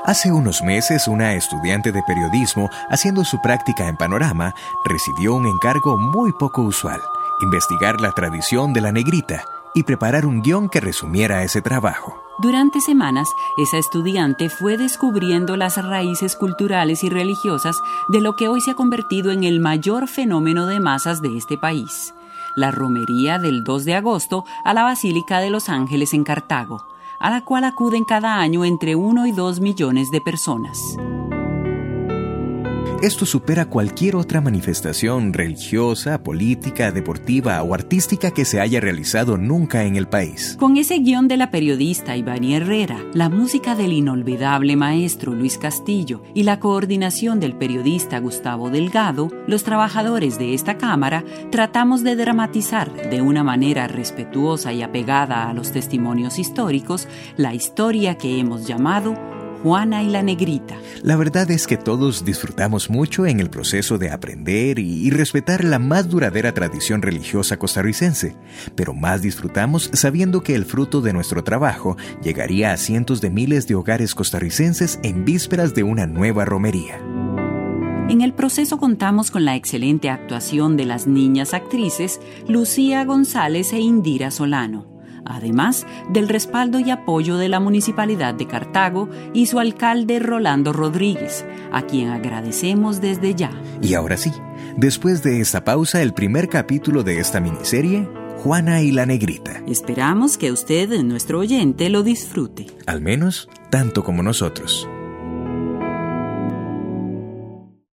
Hace unos meses, una estudiante de periodismo, haciendo su práctica en Panorama, recibió un encargo muy poco usual: investigar la tradición de la negrita y preparar un guión que resumiera ese trabajo. Durante semanas, esa estudiante fue descubriendo las raíces culturales y religiosas de lo que hoy se ha convertido en el mayor fenómeno de masas de este país: la romería del 2 de agosto a la Basílica de los Ángeles en Cartago, a la cual acuden cada año entre 1 y 2 millones de personas. Esto supera cualquier otra manifestación religiosa, política, deportiva o artística que se haya realizado nunca en el país. Con ese guión de la periodista Ivani Herrera, la música del inolvidable maestro Luis Castillo y la coordinación del periodista Gustavo Delgado, los trabajadores de esta cámara tratamos de dramatizar de una manera respetuosa y apegada a los testimonios históricos la historia que hemos llamado Juana y la Negrita. La verdad es que todos disfrutamos mucho en el proceso de aprender y respetar la más duradera tradición religiosa costarricense, pero más disfrutamos sabiendo que el fruto de nuestro trabajo llegaría a cientos de miles de hogares costarricenses en vísperas de una nueva romería. En el proceso contamos con la excelente actuación de las niñas actrices Lucía González e Indira Solano, además del respaldo y apoyo de la Municipalidad de Cartago y su alcalde Rolando Rodríguez, a quien agradecemos desde ya. Y ahora sí, después de esta pausa, el primer capítulo de esta miniserie, Juana y la Negrita. Esperamos que usted, nuestro oyente, lo disfrute. Al menos tanto como nosotros.